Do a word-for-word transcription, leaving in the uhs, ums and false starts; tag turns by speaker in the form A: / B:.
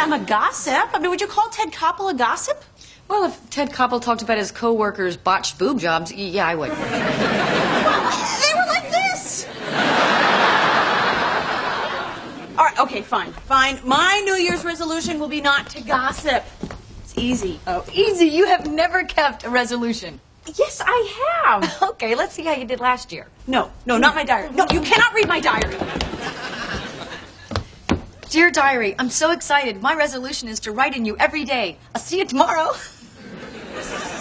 A: I'm a gossip. I mean, would you call Ted Koppel a gossip?
B: Well, if Ted Koppel talked about his co-workers' botched boob jobs, yeah, I would.
A: Well, they were like this. All right, okay, fine, fine. My New Year's resolution will be not to gossip. It's easy.
B: Oh, easy. You have never kept a resolution.
A: Yes, I have.
B: Okay, let's see how you did last year.
A: No, no, not my diary. No, you cannot read my diary.
B: Dear Diary, I'm so excited. My resolution is to write in you every day. I'll see you tomorrow.